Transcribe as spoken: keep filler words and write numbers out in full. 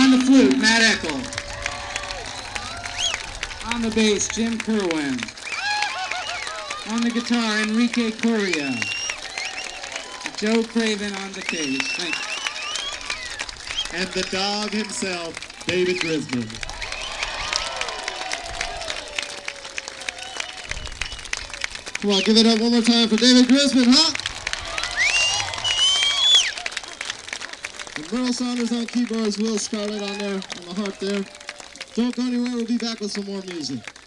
On the flute, Matt Eckel. On the bass, Jim Kerwin. On the guitar, Enrique Correa. Joe Craven on the bass. Thank you. And the dog himself, David Grisman. Come on, give it up one more time for David Grisman, huh? And Merle Saunders on keyboards, Will Scarlett on there, on the harp there. Don't go anywhere, we'll be back with some more music.